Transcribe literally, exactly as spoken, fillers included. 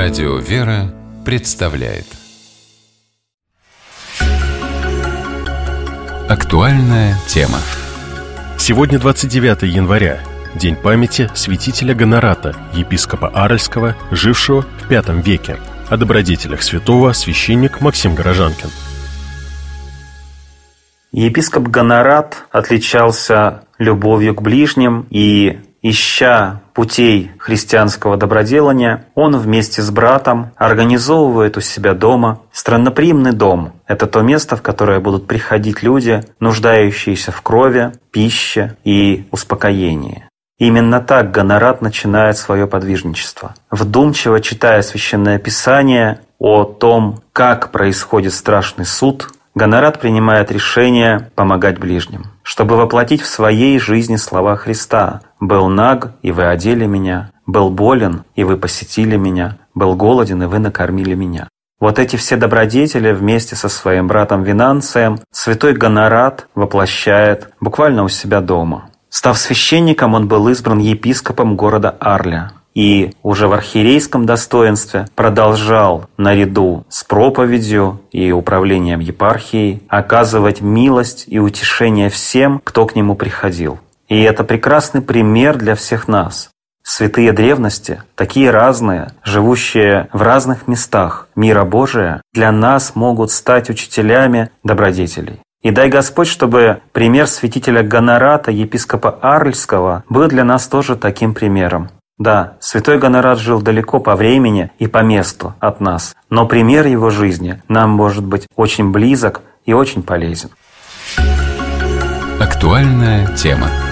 Радио «Вера» представляет актуальная тема. Сегодня двадцать девятое января, день памяти святителя Гонората, епископа Аральского, жившего в пятом веке. О добродетелях святого священник Максим Горожанкин. Епископ Гонорат отличался любовью к ближним, и, ища путей христианского доброделания, он вместе с братом организовывает у себя дома странноприимный дом. Это то место, в которое будут приходить люди, нуждающиеся в крови, пище и успокоении. Именно так Гонорат начинает свое подвижничество. Вдумчиво читая Священное Писание о том, как происходит страшный суд, Гонорат принимает решение помогать ближним, чтобы воплотить в своей жизни слова Христа: «Был наг, и вы одели меня, был болен, и вы посетили меня, был голоден, и вы накормили меня». Вот эти все добродетели вместе со своим братом Винанцием святой Гонорат воплощает буквально у себя дома. Став священником, он был избран епископом города Арля. И уже в архиерейском достоинстве продолжал наряду с проповедью и управлением епархией оказывать милость и утешение всем, кто к нему приходил. И это прекрасный пример для всех нас. Святые древности, такие разные, живущие в разных местах мира Божия, для нас могут стать учителями добродетелей. И дай Господь, чтобы пример святителя Гонората, епископа Арльского, был для нас тоже таким примером. Да, святой Гонорат жил далеко по времени и по месту от нас, но пример его жизни нам может быть очень близок и очень полезен. Актуальная тема.